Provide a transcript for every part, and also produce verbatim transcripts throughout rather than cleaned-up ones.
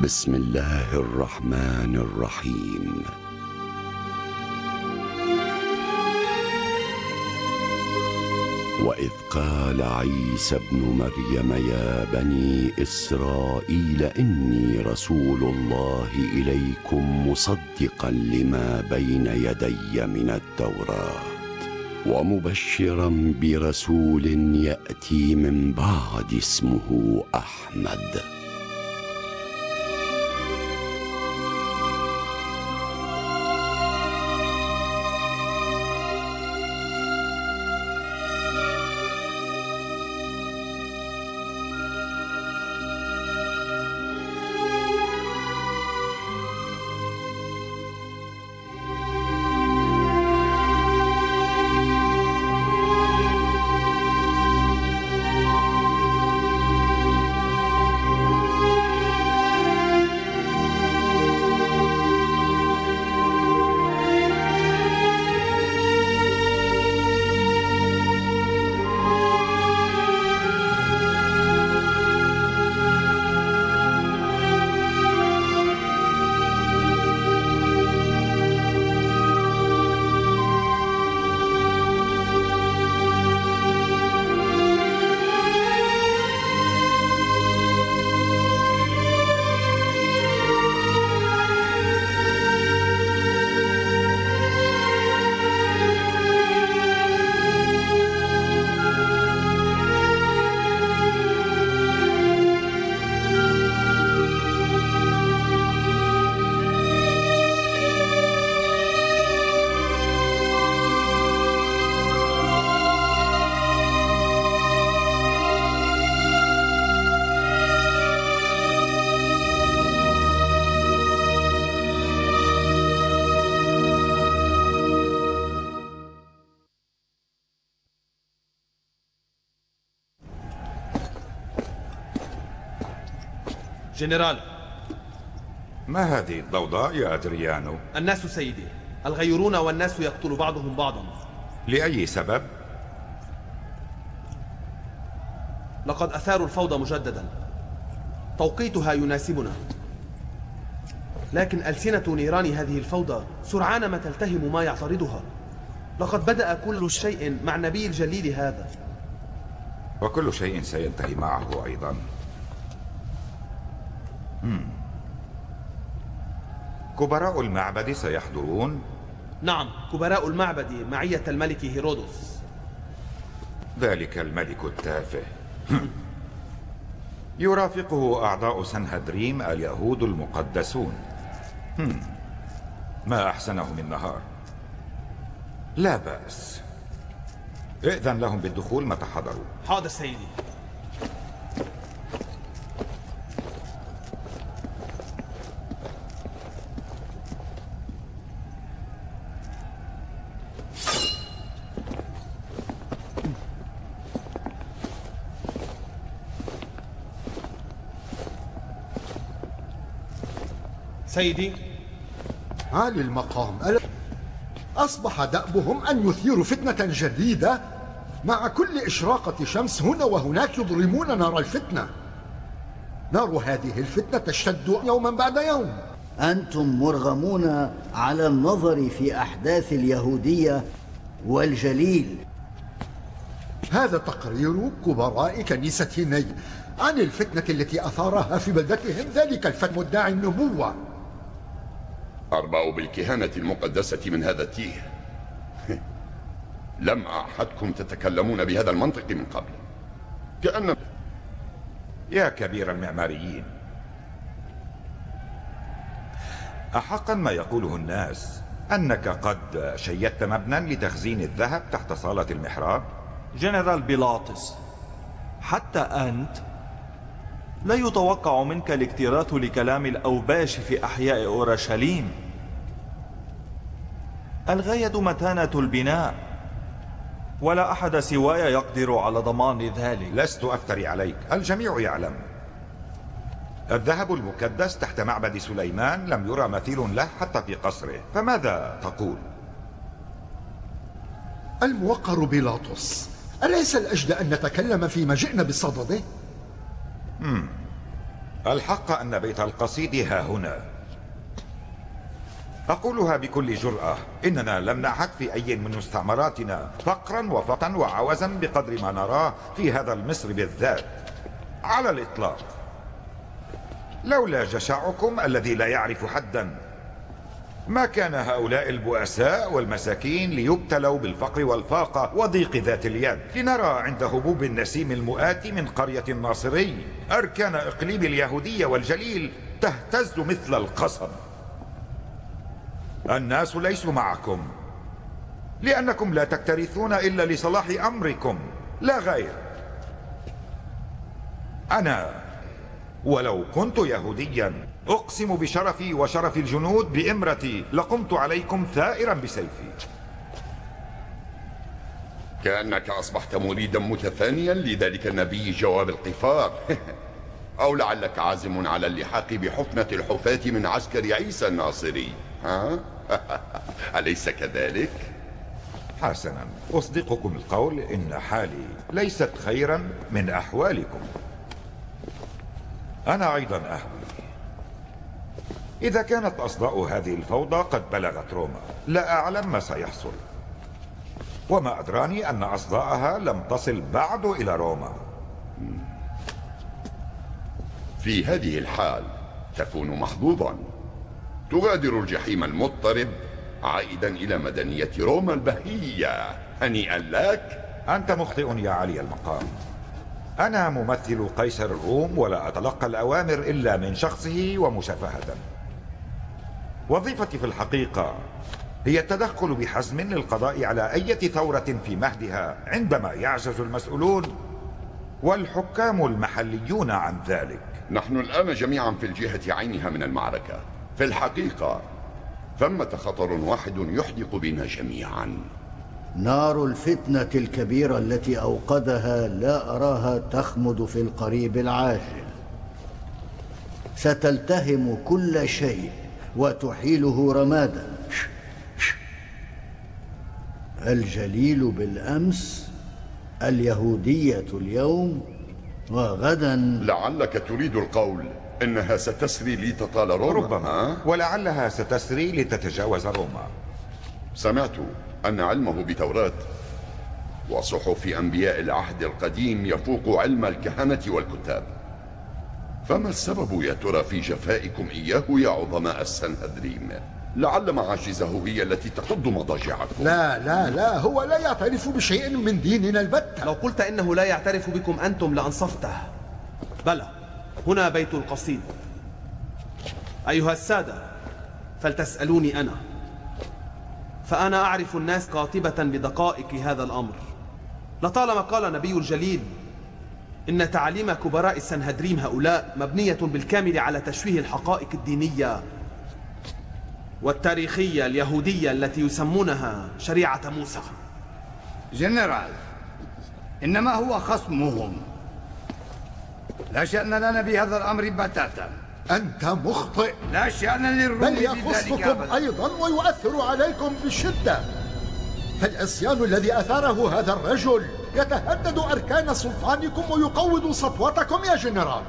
بسم الله الرحمن الرحيم. وإذ قال عيسى ابن مريم يا بني إسرائيل إني رسول الله إليكم مصدقا لما بين يدي من التوراة ومبشرا برسول يأتي من بعد اسمه أحمد. جنرال، ما هذه الضوضاء يا أدريانو؟ الناس سيدي الغيرون والناس يقتل بعضهم بعضا. لأي سبب؟ لقد أثاروا الفوضى مجددا. توقيتها يناسبنا، لكن ألسنة نيران هذه الفوضى سرعان ما تلتهم ما يعترضها. لقد بدأ كل شيء مع النبي الجليل هذا، وكل شيء سينتهي معه أيضا. مم. كبراء المعبد سيحضرون؟ نعم، كبراء المعبد معية الملك هيرودوس. ذلك الملك التافه. يرافقه أعضاء سنهدريم اليهود المقدسون. هم. ما أحسنه من نهار. لا بأس، ائذن لهم بالدخول متى حضروا. حاضر سيدي. سيدي، عالي المقام، أصبح دأبهم أن يثيروا فتنة جديدة. مع كل إشراقة شمس هنا وهناك يضرمون نار الفتنة. نار هذه الفتنة تشتد يوما بعد يوم. أنتم مرغمون على النظر في أحداث اليهودية والجليل. هذا تقرير كبراء كنيسة ني عن الفتنة التي أثارها في بلدتهم ذلك الفتى مدعي النبوة. أربأ بالكهانة المقدسة من هذا التيه. لم أعهدكم تتكلمون بهذا المنطق من قبل. كأن يا كبير المعماريين، أحقا ما يقوله الناس أنك قد شيدت مبنى لتخزين الذهب تحت صالة المحراب؟ جنرال بيلاطس، حتى أنت لا يتوقع منك الاكتراث لكلام الأوباش في أحياء أورشليم. الغاية متانة البناء، ولا أحد سواي يقدر على ضمان ذلك. لست أفتري عليك، الجميع يعلم. الذهب المكدس تحت معبد سليمان لم يرى مثيل له حتى في قصره، فماذا تقول؟ الموقر بيلاطس، أليس الأجدى أن نتكلم فيما جئنا بصدده؟ مم. الحق أن بيت القصيد ها هنا. أقولها بكل جرأة، إننا لم نعهد في أي من مستعمراتنا فقرا وفقا وعوزا بقدر ما نراه في هذا المصر بالذات على الإطلاق، لولا جشعكم الذي لا يعرف حدا. ما كان هؤلاء البؤساء والمساكين ليبتلوا بالفقر والفاقة وضيق ذات اليد لنرى عند هبوب النسيم المؤاتي من قرية الناصري أركان إقليم اليهودية والجليل تهتز مثل القصب. الناس ليسوا معكم لأنكم لا تكترثون إلا لصلاح أمركم لا غير. أنا ولو كنت يهوديا أقسم بشرفي وشرف الجنود بإمرتي لقمت عليكم ثائرا بسيفي. كأنك أصبحت مريدا متفانيا لذلك النبي جواب القفار. أو لعلك عازم على اللحاق بحفنة الحفاة من عسكر عيسى الناصري، ها؟ أليس كذلك؟ حسنا، أصدقكم القول إن حالي ليست خيرا من أحوالكم. أنا أيضا أهوي. إذا كانت أصداء هذه الفوضى قد بلغت روما لا أعلم ما سيحصل، وما أدراني أن أصداءها لم تصل بعد إلى روما. في هذه الحال تكون محظوظا، تغادر الجحيم المضطرب عائدا إلى مدنية روما البهية. هنيئا لك. أنت مخطئ يا علي المقام. أنا ممثل قيصر الروم ولا أتلقى الأوامر إلا من شخصه ومشافهة. وظيفتي في الحقيقة هي التدخل بحزم للقضاء على أي ثورة في مهدها عندما يعجز المسؤولون والحكام المحليون عن ذلك. نحن الآن جميعا في الجهة عينها من المعركة. في الحقيقة ثمة خطر واحد يحدق بنا جميعا. نار الفتنة الكبيرة التي أوقدها لا أراها تخمد في القريب العاجل. ستلتهم كل شيء وتحيله رمادا. الجليل بالأمس، اليهودية اليوم، وغدا لعلك تريد القول إنها ستسري لتطال روما. ربما، ولعلها ستسري لتتجاوز روما. سمعت أن علمه بتوراة وصحف أنبياء العهد القديم يفوق علم الكهنة والكتاب. فما السبب يا ترى في جفائكم إياه يا عظماء السنهدريم؟ لعل معاجزه هي التي تقض مضاجعكم. لا لا لا، هو لا يعترف بشيء من ديننا البتة. لو قلت إنه لا يعترف بكم أنتم لأنصفته. بلى، هنا بيت القصيد. أيها السادة، فلتسألوني أنا، فأنا أعرف الناس قاطبة بدقائق هذا الأمر. لطالما قال نبي الجليل إن تعاليم كبراء السنهدريم هؤلاء مبنية بالكامل على تشويه الحقائق الدينية والتاريخية اليهودية التي يسمونها شريعة موسى. جنرال، إنما هو خصمهم، لا شأن لنا بهذا الأمر بتاتا. أنت مخطئ. لا شأن للروم بل بذلك يخصكم أبدا. أيضا ويؤثر عليكم بشدة. فالعصيان الذي أثاره هذا الرجل يتهدد أركان سلطانكم ويقوض سطوتكم يا جنرال.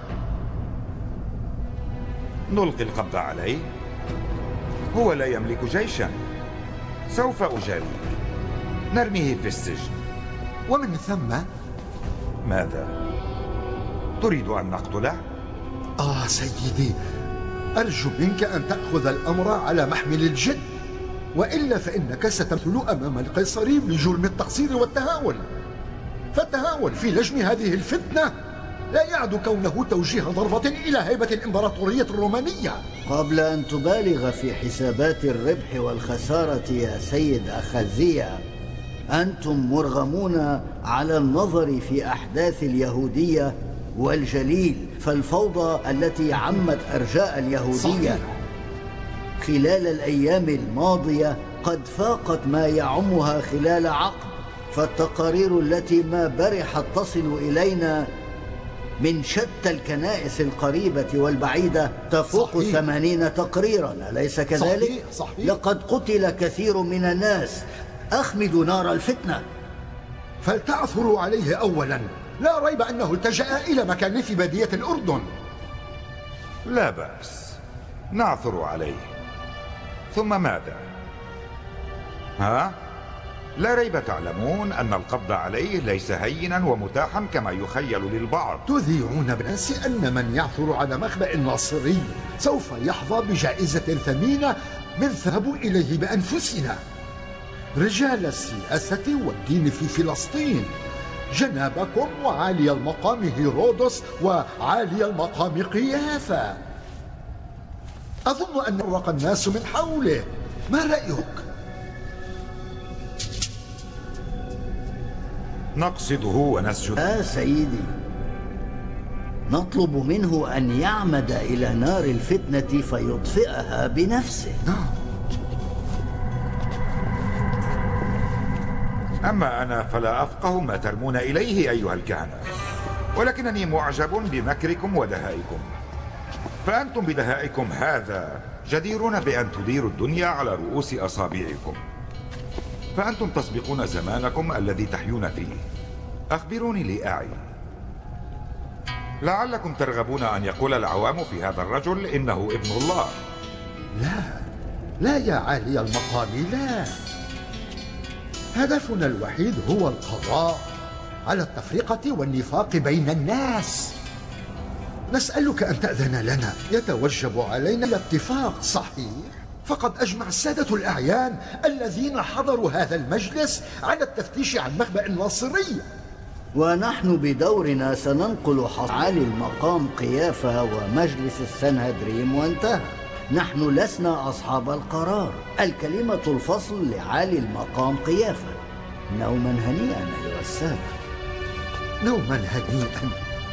نلقي القبض عليه. هو لا يملك جيشا. سوف أجاليك. نرميه في السجن. ومن ثم ماذا؟ تريد أن نقتله؟ آه سيدي، أرجو منك أن تأخذ الأمر على محمل الجد، وإلا فإنك ستمثل أمام القيصري بجرم التقصير والتهاون. فالتهاون في لجم هذه الفتنة لا يعد كونه توجيه ضربة إلى هيبة الإمبراطورية الرومانية. قبل أن تبالغ في حسابات الربح والخسارة يا سيد أخازية، أنتم مرغمون على النظر في أحداث اليهودية والجليل، فالفوضى التي عمت أرجاء اليهودية صحيح. خلال الأيام الماضية قد فاقت ما يعمها خلال عقد. فالتقارير التي ما برحت تصل إلينا من شتى الكنائس القريبة والبعيدة تفوق صحيح. ثمانين تقريرا، أليس كذلك؟ صحيح. صحيح. لقد قتل كثير من الناس. أخمدوا نار الفتنة. فلتعثروا عليه أولا. لا ريب أنه التجأ إلى مكان في بادية الأردن. لا بأس، نعثر عليه. ثم ماذا؟ ها؟ لا ريب تعلمون أن القبض عليه ليس هينا ومتاحا كما يخيل للبعض. تذيعون بالناس أن من يعثر على مخبأ ناصري سوف يحظى بجائزة ثمينة نذهب إليه بأنفسنا. رجال السياسة والدين في فلسطين، جنابكم وعالي المقام هيرودس وعالي المقام قيافة. أظن أن فرق الناس من حوله، ما رأيك؟ نقصده ونسجد. آه سيدي، نطلب منه أن يعمد إلى نار الفتنة فيطفئها بنفسه. أما أنا فلا أفقه ما ترمون إليه أيها الكهنة، ولكنني معجب بمكركم ودهائكم. فأنتم بدهائكم هذا جديرون بأن تديروا الدنيا على رؤوس أصابعكم، فأنتم تسبقون زمانكم الذي تحيون فيه. أخبروني لأعي، لعلكم ترغبون أن يقول العوام في هذا الرجل إنه ابن الله. لا لا يا عالي المقام، لا. هدفنا الوحيد هو القضاء على التفرقة والنفاق بين الناس. نسألك أن تأذن لنا. يتوجب علينا الاتفاق، صحيح، فقد أجمع السادة الأعيان الذين حضروا هذا المجلس على التفتيش عن مخبأ الناصري، ونحن بدورنا سننقل حص عالي المقام قيافة ومجلس السنهدريم وانتهى. نحن لسنا أصحاب القرار، الكلمة الفصل لعالي المقام قيافة. نوما هنيئا أيها السادة. نوما هنيئا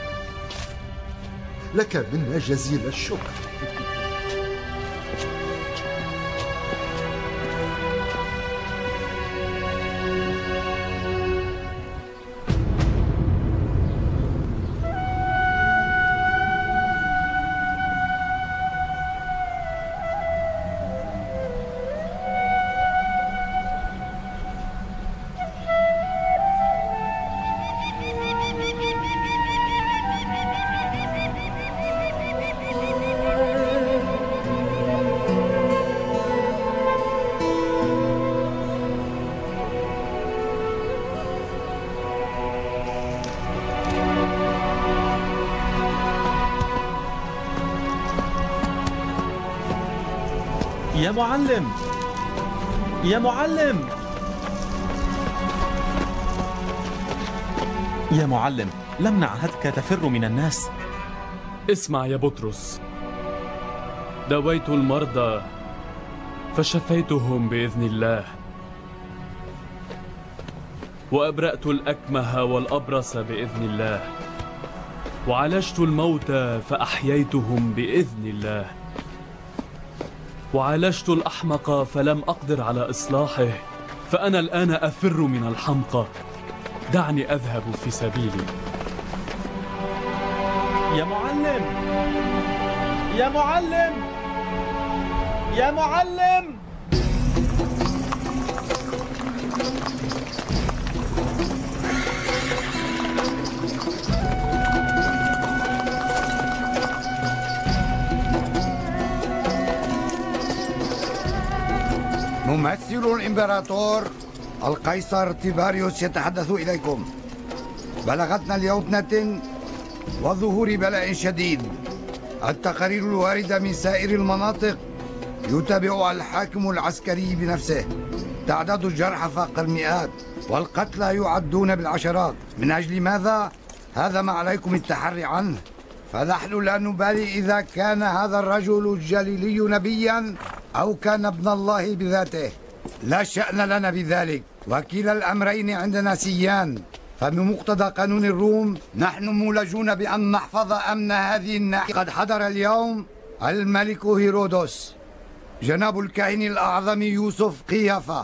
لك منا جزيل الشكر. يا معلم، يا معلم، يا معلم، لم نعهدك تفر من الناس. اسمع يا بطرس، دويت المرضى فشفيتهم بإذن الله، وأبرأت الأكمه والأبرص بإذن الله، وعالجت الموتى فأحييتهم بإذن الله، وعالجت الأحمق فلم أقدر على إصلاحه، فأنا الآن أفر من الحمقى. دعني أذهب في سبيلي. يا معلم، يا معلم، يا معلم. ممثل الإمبراطور القيصر تيباريوس يتحدث إليكم. بلغتنا اليوم ابنة وظهور بلاء شديد. التقارير الواردة من سائر المناطق يتابعها الحاكم العسكري بنفسه. تعداد الجرحى فاق المئات والقتلى يعدون بالعشرات. من أجل ماذا؟ هذا ما عليكم التحري عنه. فنحن لا نبالي إذا كان هذا الرجل الجليلي نبيا أو كان ابن الله بذاته، لا شأن لنا بذلك، وكلا الأمرين عندنا سيان. فبمقتضى قانون الروم نحن مولجون بأن نحفظ أمن هذه الناحية. قد حضر اليوم الملك هيرودس، جناب الكاهن الأعظم يوسف قيافة،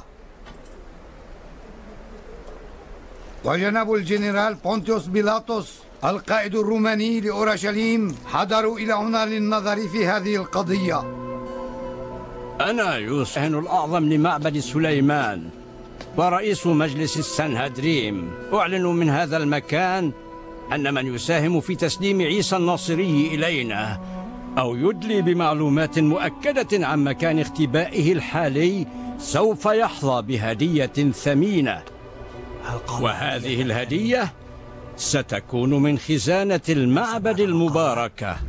وجناب الجنرال بونتيوس بيلاطس القائد الروماني لأورشليم حضروا إلى هنا للنظر في هذه القضية. أنا يوسف الأعظم لمعبد سليمان ورئيس مجلس السنهدريم، أعلن من هذا المكان أن من يساهم في تسليم عيسى الناصري إلينا أو يدلي بمعلومات مؤكدة عن مكان اختبائه الحالي سوف يحظى بهدية ثمينة، وهذه الهدية ستكون من خزانة المعبد المباركة.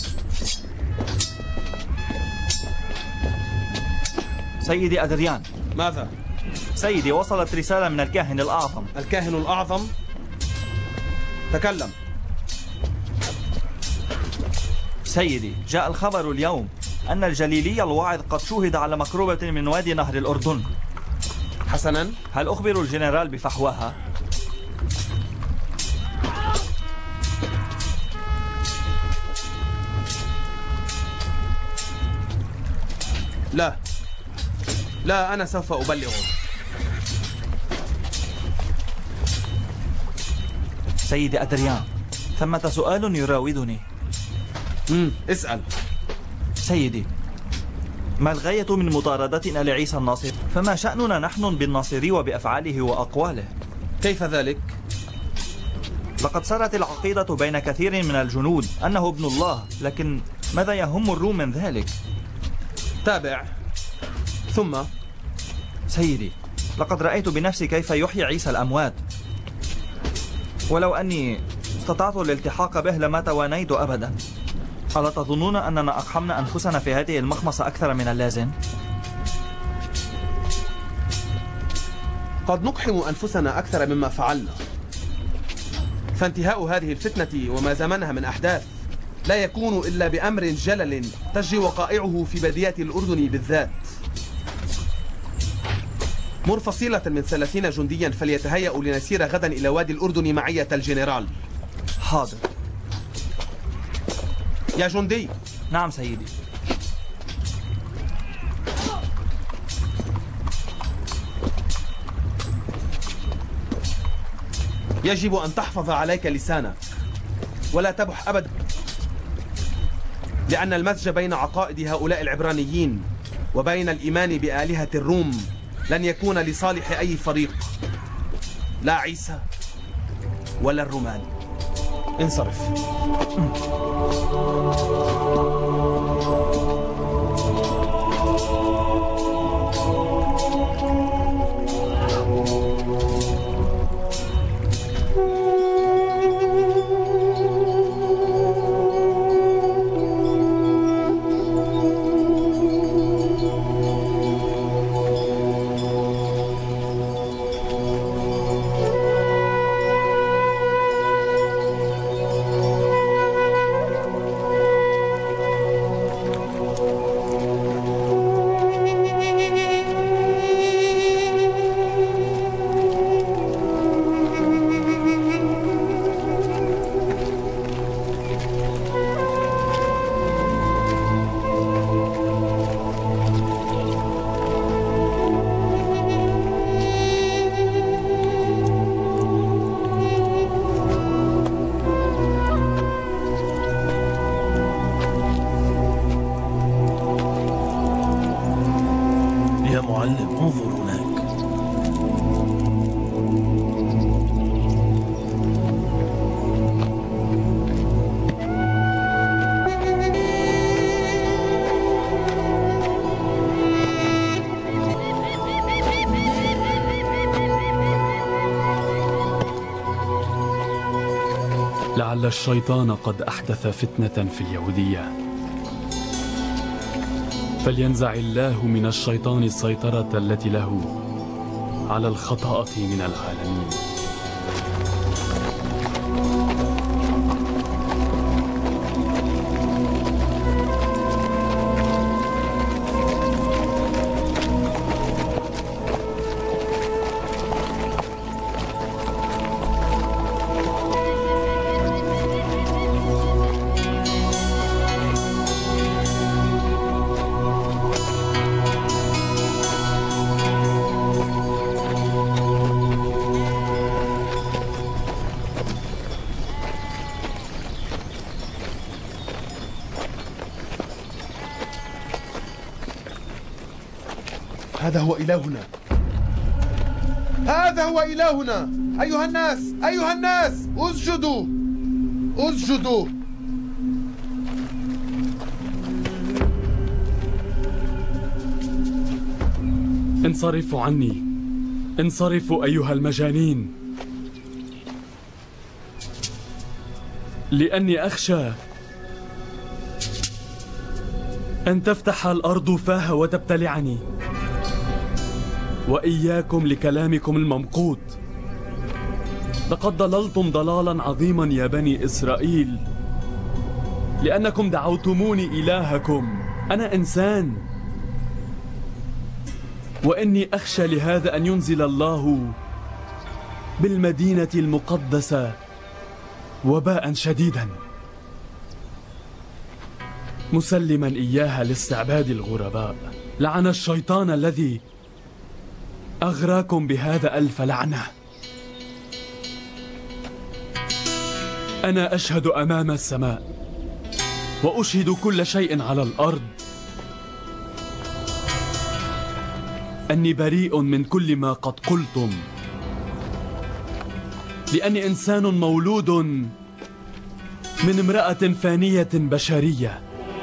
سيدي أدريان. ماذا؟ سيدي، وصلت رسالة من الكاهن الأعظم. الكاهن الأعظم؟ تكلم. سيدي، جاء الخبر اليوم أن الجليلي الواعظ قد شوهد على مقربة من وادي نهر الأردن. حسنا، هل أخبر الجنرال بفحواها؟ لا لا، أنا سوف أبلغه. سيدي أدريان، ثمة سؤال يراودني. امم اسأل. سيدي، ما الغاية من مطاردتنا لعيسى الناصر؟ فما شأننا نحن بالناصري وبأفعاله وأقواله؟ كيف ذلك؟ لقد سرت العقيدة بين كثير من الجنود أنه ابن الله، لكن ماذا يهم الروم من ذلك؟ تابع. ثم سيدي، لقد رأيت بنفسي كيف يحيي عيسى الأموات، ولو أني استطعت الالتحاق به لما توانيت أبدا. ألا تظنون أننا أقحمنا أنفسنا في هذه المخمصة أكثر من اللازم؟ قد نقحم أنفسنا أكثر مما فعلنا، فانتهاء هذه الفتنة وما زمنها من أحداث لا يكون إلا بأمر جلل تجري وقائعه في بديات الأردن بالذات. مر فصيلة من ثلاثين جنديا فليتهيأوا لنسير غدا إلى وادي الأردن معية الجنرال. حاضر. يا جندي. نعم سيدي. يجب أن تحفظ عليك لسانك ولا تبح أبدا، لأن المزج بين عقائد هؤلاء العبرانيين وبين الإيمان بآلهة الروم لن يكون لصالح أي فريق، لا عيسى ولا الرومان. انصرف. لعل الشيطان قد أحدث فتنة في اليهودية، فلينزع الله من الشيطان السيطرة التي له على الخطأ من العالمين. هذا هو إلهنا، هذا هو إلهنا. أيها الناس، أيها الناس، اسجدوا اسجدوا. انصرفوا عني، انصرفوا أيها المجانين، لأني أخشى أن تفتح الأرض فاها وتبتلعني. وإياكم لكلامكم الممقوت، لقد ضللتم ضلالا عظيما يا بني إسرائيل، لأنكم دعوتموني إلهكم. أنا إنسان، وإني أخشى لهذا أن ينزل الله بالمدينة المقدسة وباء شديدا، مسلما إياها لاستعباد الغرباء. لعن الشيطان الذي أغراكم بهذا ألف لعنة. أنا أشهد أمام السماء وأشهد كل شيء على الأرض أني بريء من كل ما قد قلتم، لأني إنسان مولود من امرأة فانية بشرية،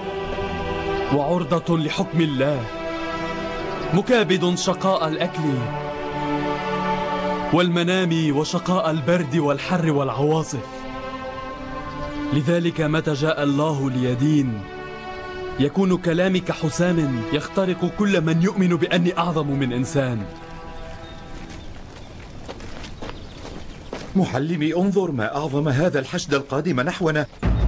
وعرضة لحكم الله، مكابد شقاء الأكل والمنام وشقاء البرد والحر والعواصف. لذلك متى جاء الله ليدين يكون كلامي كحسام يخترق كل من يؤمن بأني أعظم من إنسان. محلمي، انظر ما أعظم هذا الحشد القادم نحونا.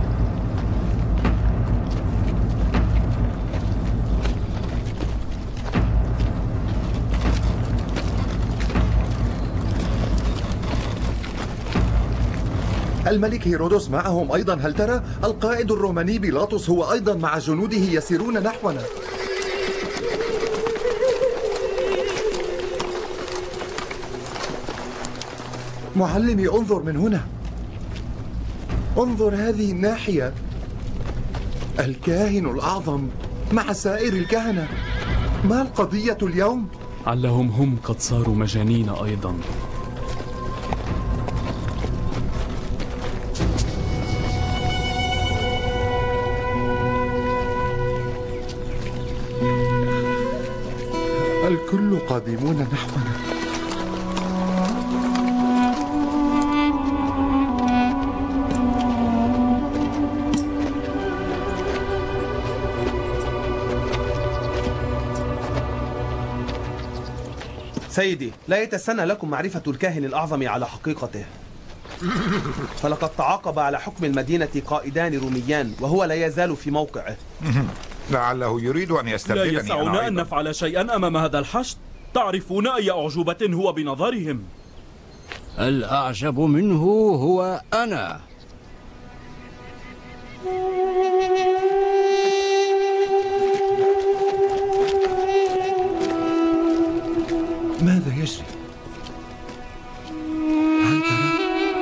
الملك هيرودوس معهم أيضا. هل ترى القائد الروماني بيلاطس هو أيضا مع جنوده يسيرون نحونا؟ معلمي، انظر من هنا، انظر هذه الناحية، الكاهن الأعظم مع سائر الكهنة. ما القضية اليوم؟ علهم هم قد صاروا مجانين أيضا. الكل قادمون نحونا. سيدي، لا يتسنى لكم معرفة الكاهن الأعظم على حقيقته، فلقد تعاقب على حكم المدينة قائدان روميان وهو لا يزال في موقعه. لعله يريد أن يستبدلني. لا يسعنا أن نفعل شيئا أمام هذا الحشد. تعرفون أي أعجوبة هو بنظرهم. الأعجب منه هو أنا. ماذا يجري؟ هل ترى؟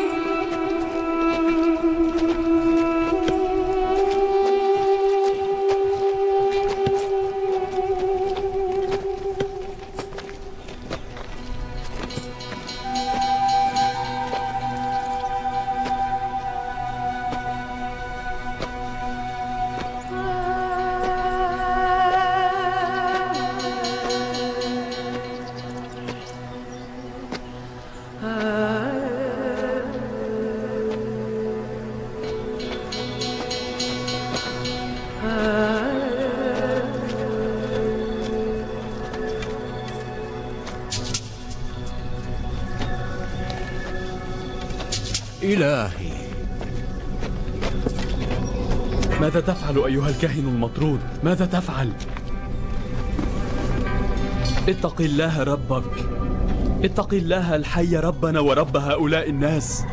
إلهي، ماذا تفعل أيها الكاهن المطرود؟ ماذا تفعل؟ اتق الله ربك، اتق الله الحي ربنا ورب هؤلاء الناس.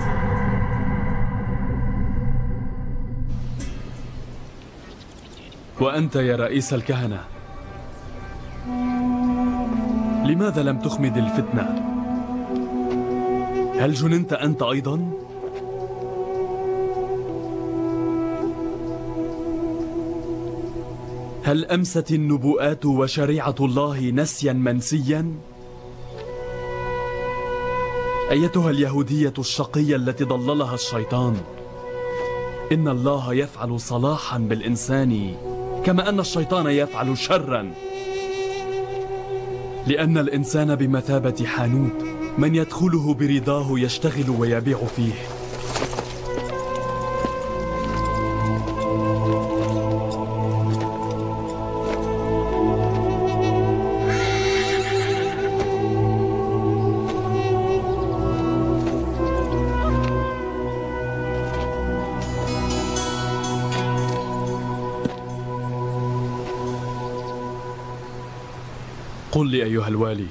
وأنت يا رئيس الكهنة، لماذا لم تخمد الفتنة؟ هل جننت أنت أيضا؟ هل أمست النبوءات وشريعة الله نسيا منسيا؟ أيتها اليهودية الشقية التي ضللها الشيطان، إن الله يفعل صلاحا بالإنسان كما أن الشيطان يفعل شرا. لأن الإنسان بمثابة حانوت، من يدخله برضاه يشتغل ويبيع فيه. قل لي أيها الوالي،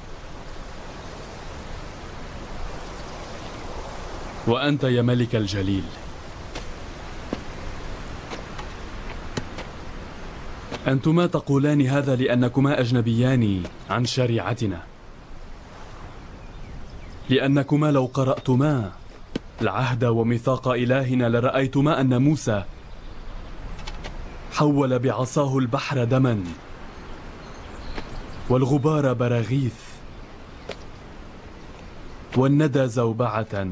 وأنت يا ملك الجليل، أنتما تقولان هذا لأنكما أجنبيان عن شريعتنا، لأنكما لو قرأتما العهد وميثاق إلهنا لرأيتما أن موسى حول بعصاه البحر دما والغبار براغيث والندى زوبعة،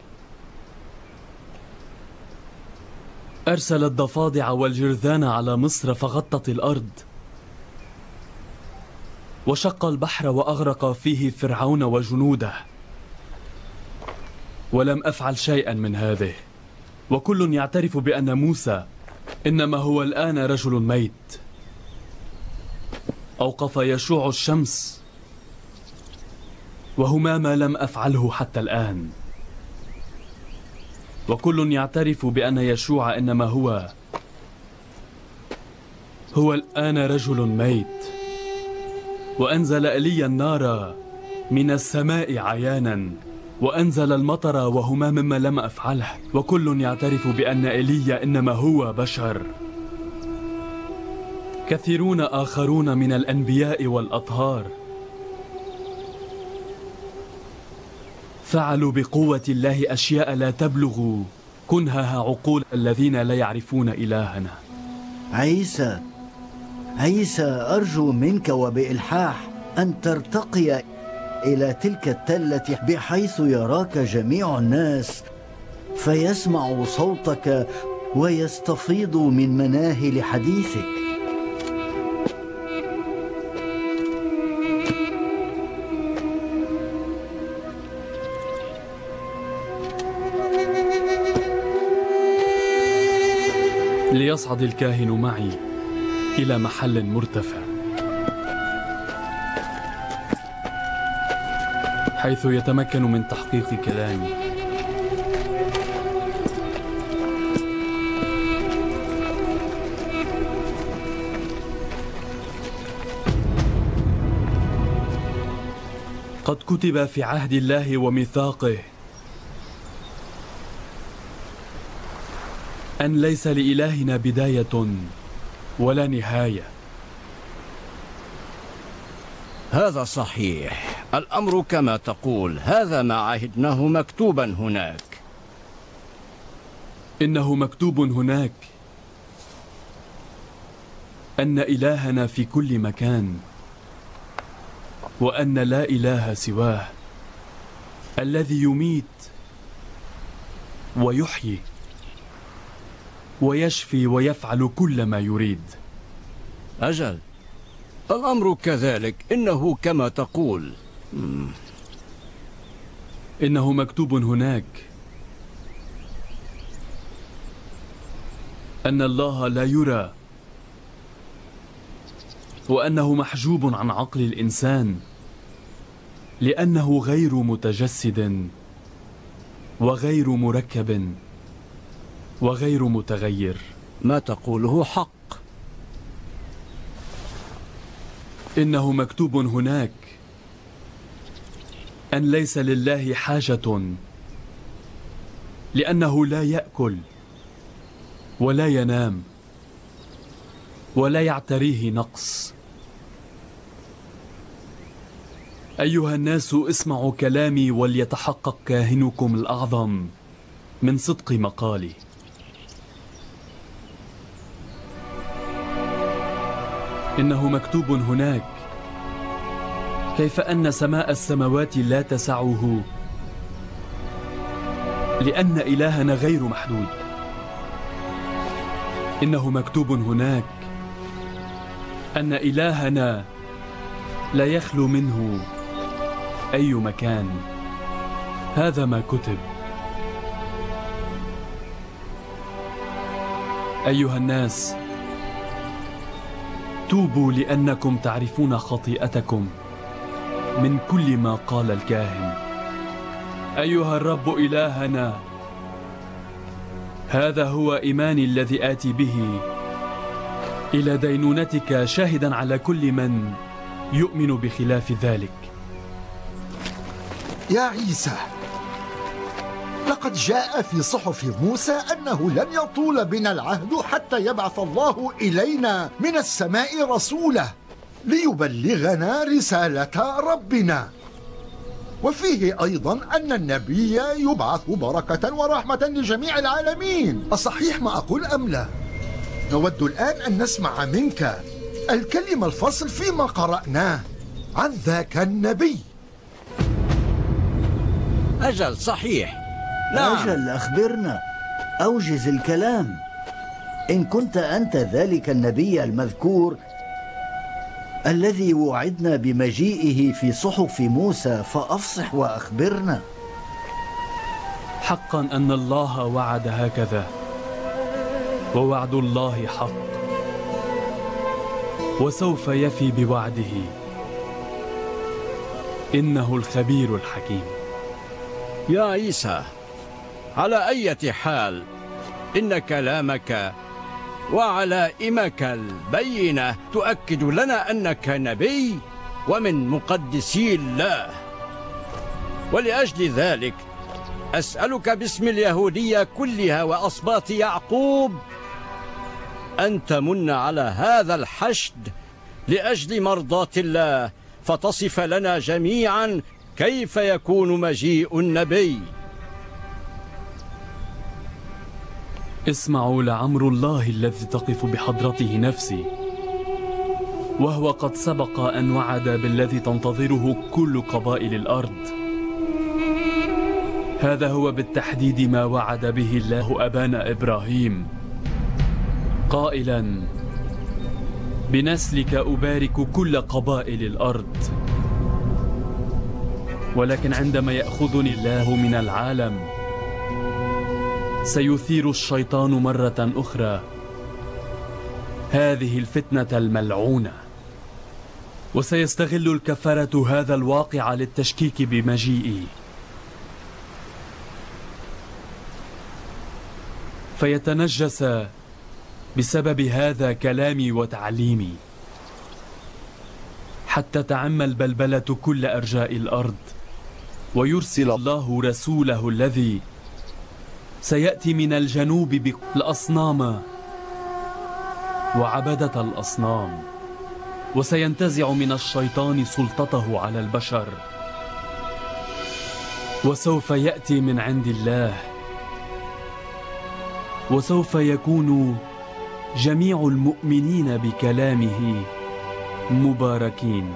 أرسل الضفادع والجرذان على مصر فغطت الأرض، وشق البحر وأغرق فيه فرعون وجنوده، ولم أفعل شيئا من هذه. وكل يعترف بأن موسى إنما هو الآن رجل ميت. أوقف يشوع الشمس، وهما ما لم أفعله حتى الآن. وكل يعترف بأن يشوع إنما هو هو الآن رجل ميت. وأنزل إيليا النار من السماء عيانا، وأنزل المطر وهما مما لم أفعله. وكل يعترف بأن إيليا إنما هو بشر. كثيرون آخرون من الأنبياء والأطهار فعلوا بقوة الله أشياء لا تبلغ كنهها عقول الذين لا يعرفون إلهنا. عيسى عيسى أرجو منك وبإلحاح أن ترتقي إلى تلك التلة بحيث يراك جميع الناس، فيسمعوا صوتك ويستفيضوا من مناهل حديثك. ليصعد الكاهن معي إلى محل مرتفع حيث يتمكن من تحقيق كلامي. قد كتب في عهد الله وميثاقه أن ليس لإلهنا بداية ولا نهاية. هذا صحيح، الأمر كما تقول، هذا ما عهدناه مكتوبا هناك. إنه مكتوب هناك أن إلهنا في كل مكان، وأن لا إله سواه، الذي يميت ويحيي ويشفي ويفعل كل ما يريد. أجل، الأمر كذلك، إنه كما تقول. مم. إنه مكتوب هناك أن الله لا يرى، وأنه محجوب عن عقل الإنسان، لأنه غير متجسد وغير مركب وغير متغير. ما تقوله حق. إنه مكتوب هناك أن ليس لله حاجة، لأنه لا يأكل ولا ينام ولا يعتريه نقص. أيها الناس، اسمعوا كلامي وليتحقق كاهنكم الأعظم من صدق مقالي. إنه مكتوب هناك كيف أن سماء السماوات لا تسعه، لأن إلهنا غير محدود. إنه مكتوب هناك أن إلهنا لا يخلو منه أي مكان. هذا ما كتب. أيها الناس، توبوا لأنكم تعرفون خطيئتكم من كل ما قال الكاهن. أيها الرب إلهنا، هذا هو إيماني الذي آتي به إلى دينونتك، شاهدا على كل من يؤمن بخلاف ذلك. يا عيسى، لقد جاء في صحف موسى أنه لن يطول بنا العهد حتى يبعث الله إلينا من السماء رسوله ليبلغنا رسالة ربنا، وفيه أيضا أن النبي يبعث بركة ورحمة لجميع العالمين. أصحيح ما أقول أم لا؟ نود الآن أن نسمع منك الكلمة الفصل فيما قرأناه عن ذاك النبي. أجل صحيح. نعم. أجل أخبرنا، أوجز الكلام. إن كنت أنت ذلك النبي المذكور الذي وعدنا بمجيئه في صحف موسى فأفصح وأخبرنا. حقا أن الله وعد هكذا، ووعد الله حق، وسوف يفي بوعده. إنه الخبير الحكيم. يا عيسى، على أي حال إن كلامك وعلائمك البينة تؤكد لنا أنك نبي ومن مقدسي الله، ولأجل ذلك أسألك باسم اليهودية كلها وأصباط يعقوب أن تمن على هذا الحشد لأجل مرضاة الله، فتصف لنا جميعا كيف يكون مجيء النبي. اسمعوا لعمر الله الذي تقف بحضرته نفسي، وهو قد سبق أن وعد بالذي تنتظره كل قبائل الأرض. هذا هو بالتحديد ما وعد به الله أبانا إبراهيم، قائلا: بنسلك أبارك كل قبائل الأرض. ولكن عندما يأخذني الله من العالم سيثير الشيطان مرة أخرى هذه الفتنة الملعونة، وسيستغل الكفرة هذا الواقع للتشكيك بمجيئي، فيتنجس بسبب هذا كلامي وتعليمي، حتى تعم البلبلة كل أرجاء الأرض، ويرسل الله رسوله الذي سيأتي من الجنوب بالأصنام وعبدة الأصنام، وسينتزع من الشيطان سلطته على البشر، وسوف يأتي من عند الله، وسوف يكون جميع المؤمنين بكلامه مباركين.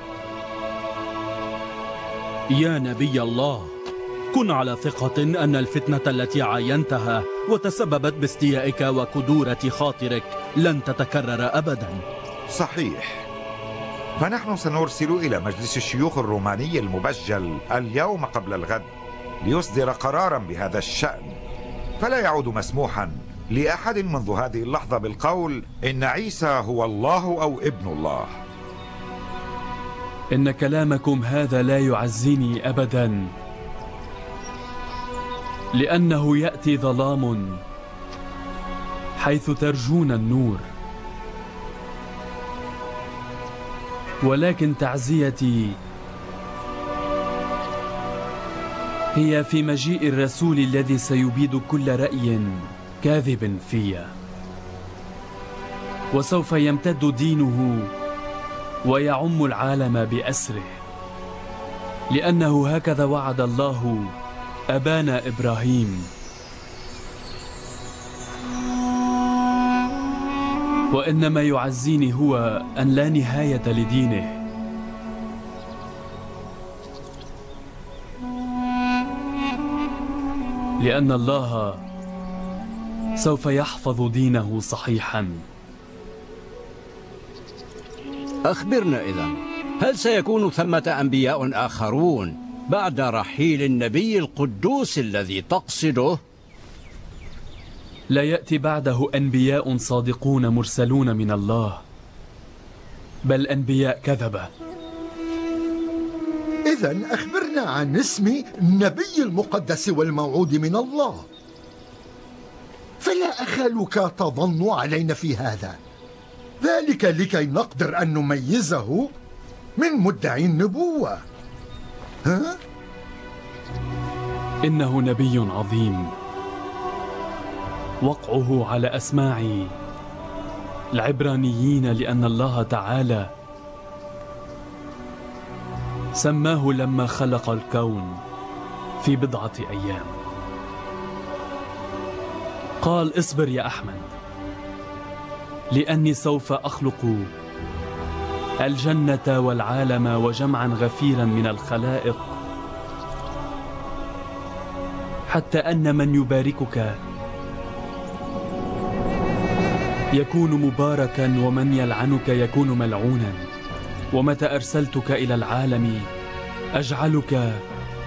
يا نبي الله، كن على ثقة أن الفتنة التي عاينتها وتسببت باستيائك وكدورة خاطرك لن تتكرر أبدا. صحيح، فنحن سنرسل إلى مجلس الشيوخ الروماني المبجل اليوم قبل الغد ليصدر قرارا بهذا الشأن، فلا يعود مسموحا لأحد منذ هذه اللحظة بالقول إن عيسى هو الله أو ابن الله. إن كلامكم هذا لا يعزيني أبدا، لأنه يأتي ظلام حيث ترجون النور، ولكن تعزيتي هي في مجيء الرسول الذي سيبيد كل رأي كاذب فيا، وسوف يمتد دينه ويعم العالم بأسره، لأنه هكذا وعد الله أبانا إبراهيم. وإنما يعزيني هو أن لا نهاية لدينه، لأن الله سوف يحفظ دينه صحيحا. أخبرنا إذن، هل سيكون ثمة أنبياء آخرون بعد رحيل النبي القدوس الذي تقصده؟ لا يأتي بعده أنبياء صادقون مرسلون من الله، بل أنبياء كذبة. إذن أخبرنا عن اسم النبي المقدس والموعود من الله، فلا أخالك تظن علينا في هذا، ذلك لكي نقدر أن نميزه من مدعي النبوة. ها؟ إنه نبي عظيم، وقعه على أسماع العبرانيين، لأن الله تعالى سماه لما خلق الكون في بضعة أيام. قال: اصبر يا أحمد، لأني سوف أخلق الجنة والعالم وجمعا غفيرا من الخلائق، حتى أن من يباركك يكون مباركا ومن يلعنك يكون ملعونا، ومتى أرسلتك إلى العالم أجعلك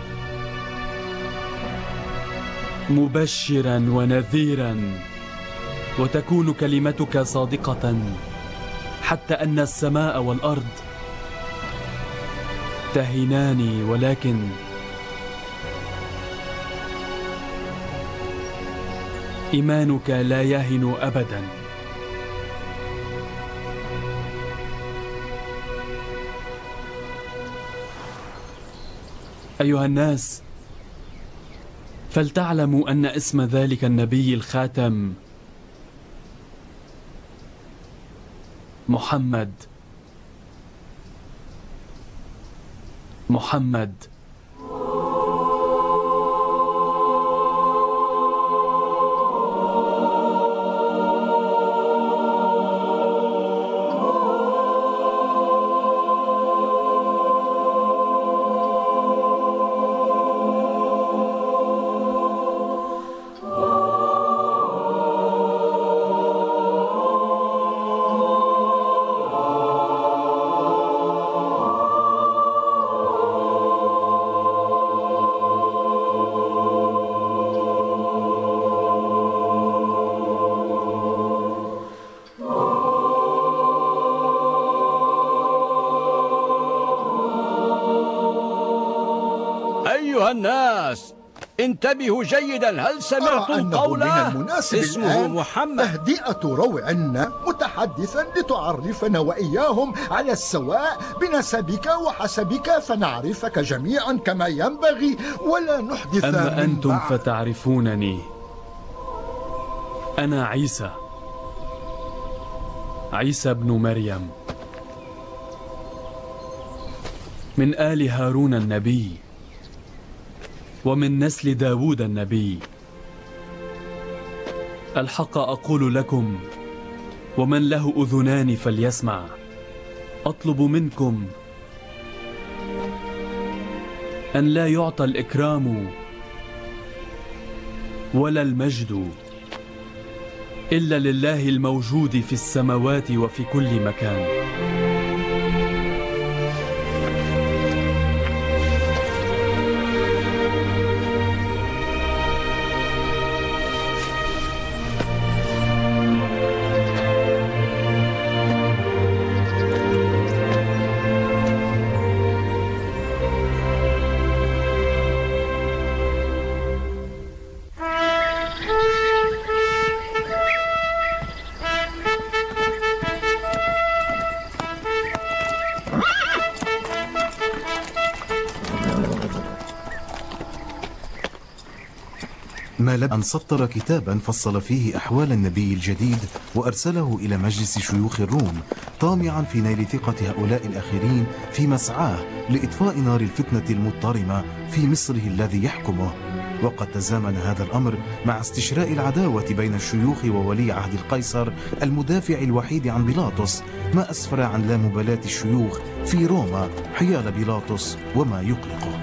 مبشرا ونذيرا، وتكون كلمتك صادقة حتى أن السماء والأرض تهنان، ولكن إيمانك لا يهن أبدا. أيها الناس، فلتعلموا أن اسم ذلك النبي الخاتم محمد. محمد الناس انتبهوا جيدا، هل سمعتم قوله؟ من المناسب اسمه محمد. تهدئة روعنا متحدثا لتعرفنا وإياهم على السواء بنسبك وحسبك، فنعرفك جميعا كما ينبغي ولا نحدث. أما أنتم فتعرفونني، أنا عيسى، عيسى ابن مريم، من آل هارون النبي، ومن نسل داود النبي. الحق أقول لكم، ومن له أذنان فليسمع. أطلب منكم أن لا يعطى الإكرام ولا المجد إلا لله الموجود في السماوات وفي كل مكان. ما لبث أن سطر كتابا فصل فيه أحوال النبي الجديد وأرسله إلى مجلس شيوخ الروم، طامعا في نيل ثقة هؤلاء الآخرين في مسعاه لإطفاء نار الفتنة المضطرمة في مصره الذي يحكمه. وقد تزامن هذا الأمر مع استشراء العداوة بين الشيوخ وولي عهد القيصر المدافع الوحيد عن بيلاطس، ما أسفر عن لا مبالاة الشيوخ في روما حيال بيلاطس وما يقلقه.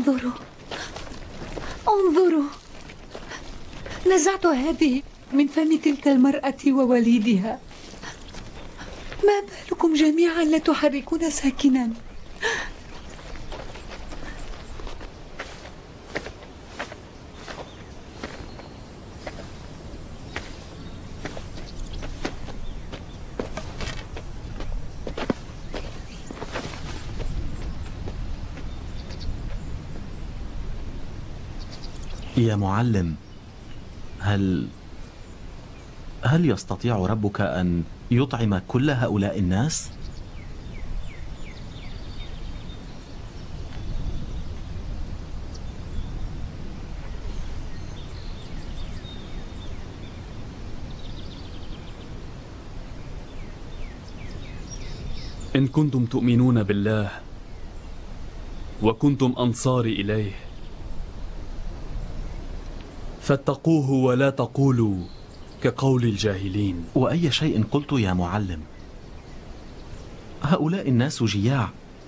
انظروا انظروا، نزعت هذه من فم تلك المرأة ووليدها. ما بالكم جميعا لا تحركون ساكنا؟ يا معلم، هل هل يستطيع ربك أن يطعم كل هؤلاء الناس؟ إن كنتم تؤمنون بالله وكنتم أنصاري إليه فاتقوه ولا تقولوا كقول الجاهلين. وأي شيء قلت يا معلم؟ هؤلاء الناس جياع،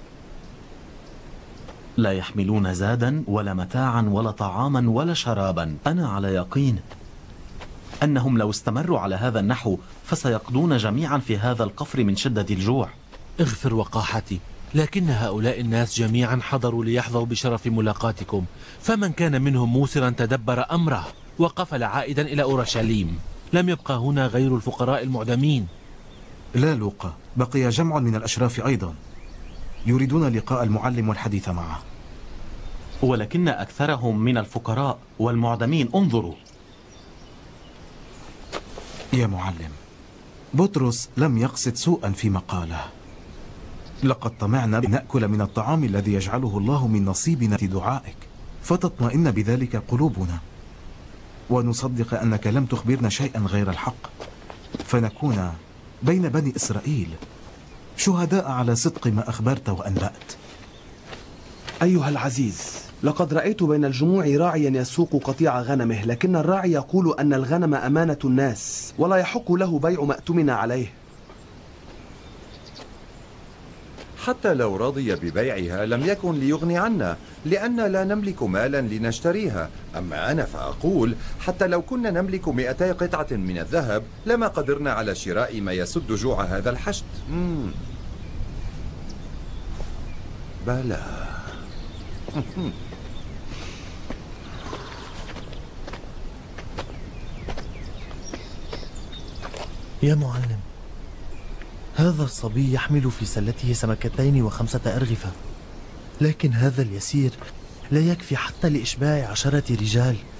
لا يحملون زادا ولا متاعا ولا طعاما ولا شرابا. أنا على يقين أنهم لو استمروا على هذا النحو فسيقضون جميعا في هذا القفر من شدة الجوع. اغفر وقاحتي، لكن هؤلاء الناس جميعا حضروا ليحظوا بشرف ملاقاتكم، فمن كان منهم موسرا تدبر أمره وقفل عائدا إلى أورشليم. لم يبقى هنا غير الفقراء المعدمين. لا لوقا، بقي جمع من الأشراف أيضا يريدون لقاء المعلم والحديث معه، ولكن أكثرهم من الفقراء والمعدمين. انظروا يا معلم، بطرس لم يقصد سوءا فيما قاله. لقد طمعنا بنأكل من الطعام الذي يجعله الله من نصيبنا دعائك، فتطمئن بذلك قلوبنا ونصدق أنك لم تخبرنا شيئا غير الحق، فنكون بين بني إسرائيل شهداء على صدق ما أخبرت وأنبأت. أيها العزيز، لقد رأيت بين الجموع راعيا يسوق قطيع غنمه، لكن الراعي يقول أن الغنم أمانة الناس ولا يحق له بيع ما اؤتمن عليه. حتى لو رضي ببيعها لم يكن ليغني عنا، لأن لا نملك مالا لنشتريها. أما أنا فأقول حتى لو كنا نملك مئتي قطعة من الذهب لما قدرنا على شراء ما يسد جوع هذا الحشد. مم. بلى. يا معلم، هذا الصبي يحمل في سلته سمكتين وخمسة أرغفة، لكن هذا اليسير لا يكفي حتى لإشباع عشرة رجال.